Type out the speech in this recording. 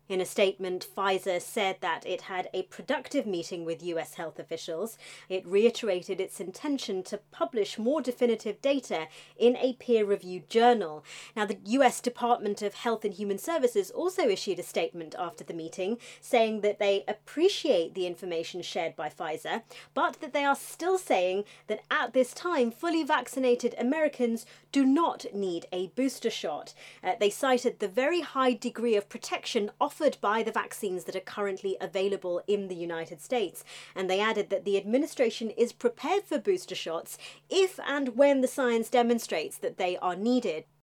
In a statement, Pfizer said that it had a productive meeting with US health officials. It reiterated its intention to publish more definitive data in a peer-reviewed journal. Now, the US Department of Health and Human Services also issued a statement after the meeting, saying that they appreciate the information shared by Pfizer, but that they are still saying that at this time, fully vaccinated Americans do not need a booster shot. They cited the very high degree of protection offered by the vaccines that are currently available in the United States. And they added that the administration is prepared for booster shots if and when the science demonstrates that they are needed.